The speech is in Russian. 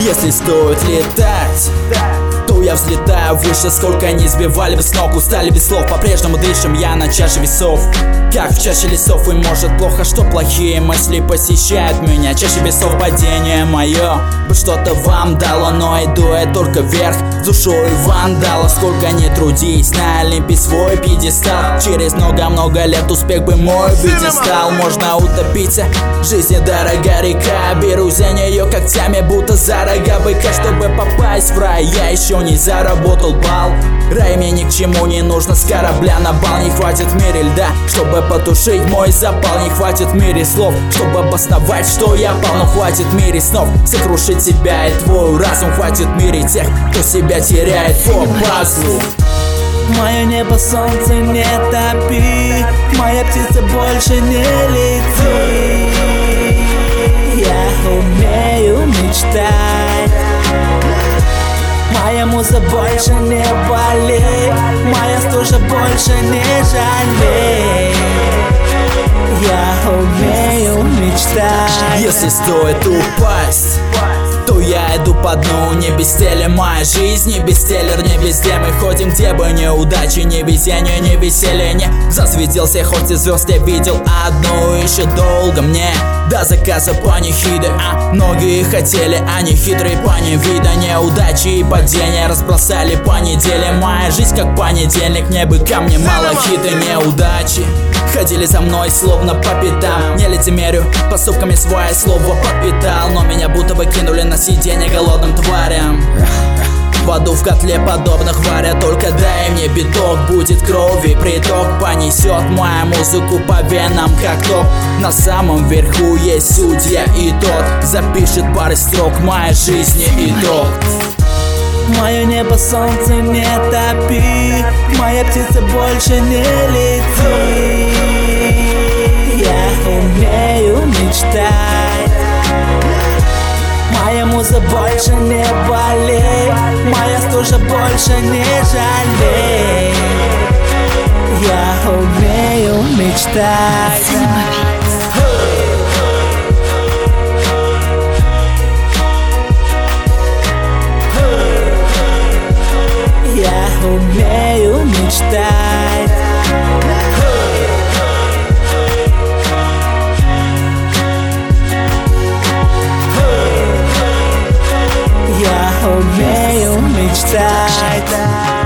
Если стоит летать, то я взлетаю выше. Сколько не сбивали бы с ног, устали без слов. По-прежнему дышим, я на чаше весов, как в чаше лесов. И может плохо, что плохие мысли посещают меня. Чаще весов падение мое бы что-то вам дало, но иду я только вверх с душой вандала. Сколько не трудись, на Олимпе свой пьедестал. Через много-много лет успех бы мой быть и стал. Можно утопиться, жизнь дорога река. Берусь за нее когтями, будто за рога быка. Чтобы попасть в рай, я еще не заработал балл. Рай мне ни к чему не нужно, с корабля на бал. Не хватит в мире льда, чтобы потушить мой запал. Не хватит в мире слов, чтобы обосновать, что я пал. Но хватит в мире снов сокрушить себя и твой разум. Хватит в мире тех, кто себя теряет по пазлу. Мое небо, солнце, не топи, моя птица больше не лети. Я умею мечтать. Моя муза больше не болей, моя стужа больше не жалей. Я умею мечтать. Если стоит упасть, то я иду по дну. Не без цели моя жизнь, не бестселлер, не везде мы ходим, где бы неудачи, не везение, не веселье. Не засветился, хоть и звезд я видел одну. Еще долго мне до заказа панихиды, многие хотели, они хитрые пани вида. Неудачи и падения разбросали по неделе. Моя жизнь как понедельник, мне бы ко мне мало хиты. Неудачи ходили за мной словно по пятам. Не лицемерю, поступками свое слово подпитал, но меня будто бы кинули на сиденье голодным тварям. Воду в котле подобных варят, только дай мне биток. Будет крови приток, понесет мою музыку по венам как ток. На самом верху есть судья, и тот запишет пары строк моей жизни итог. Мое небо, солнце, не топи, моя птица больше не лети. Я умею мечтать. Моя муза больше не болей, моя стужа больше не жалей. Я умею мечтать. Я умею мечтать. Я умею мечтать.